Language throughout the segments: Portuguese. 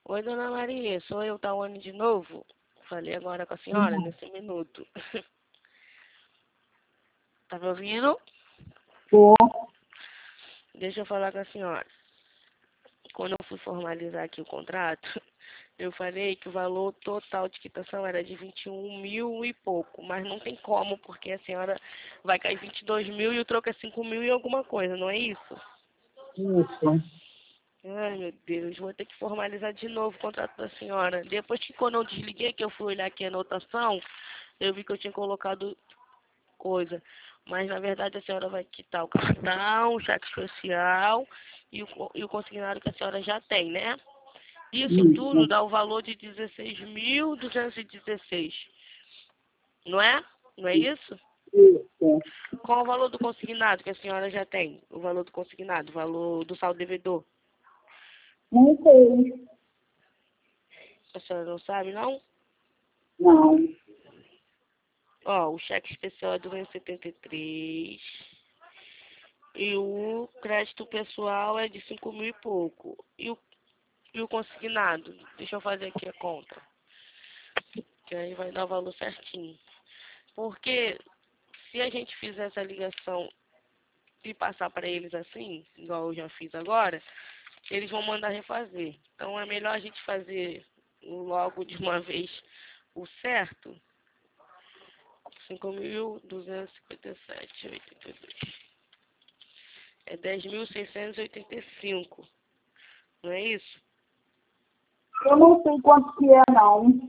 Oi, dona Maria, sou eu, Tawane, de novo. Falei agora com a senhora, nesse minuto. Tá me ouvindo? Tô. Deixa eu falar com a senhora. Quando eu fui formalizar aqui o contrato, eu falei que o valor total de quitação era de 21 mil e pouco, mas não tem como, porque a senhora vai cair 22 mil e o troco é 5 mil e alguma coisa, não é isso? Isso. Ai, meu Deus, vou ter que formalizar de novo o contrato da senhora. Depois que quando eu desliguei, que eu fui olhar aqui a anotação, eu vi que eu tinha colocado coisa. Mas, na verdade, a senhora vai quitar o cartão, o cheque especial e o consignado que a senhora já tem, né? Isso tudo dá o valor de 16.216. Não é? Não é isso? Isso. Qual o valor do consignado que a senhora já tem? O valor do consignado, o valor do saldo devedor? Não sei. A senhora não sabe, não? Não. Ó, o cheque especial é 273 e o crédito pessoal é de 5 mil e pouco. E o consignado? Deixa eu fazer aqui a conta, que aí vai dar o valor certinho. Porque se a gente fizer essa ligação e passar para eles assim, igual eu já fiz agora, eles vão mandar refazer. Então é melhor a gente fazer logo de uma vez o certo. 5.257,82. É 10.685. Não é isso? Eu não sei quanto que é, não.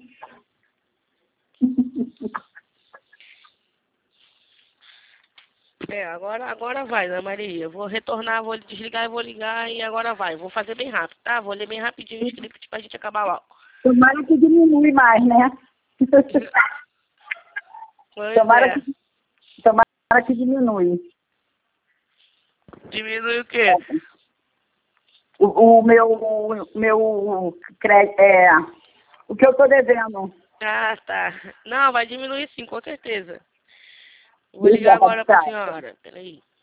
Agora vai, Ana Maria. Vou retornar, vou desligar e vou ligar e agora vai. Vou fazer bem rápido, tá? Vou ler bem rapidinho o script pra gente acabar logo. Tomara que diminui mais, né? Pois Tomara, é. tomara que diminui. Diminui o quê? O meu crédito, o que eu tô devendo. Ah, tá. Não, vai diminuir sim, com certeza. Vou ligar agora pra senhora. Peraí.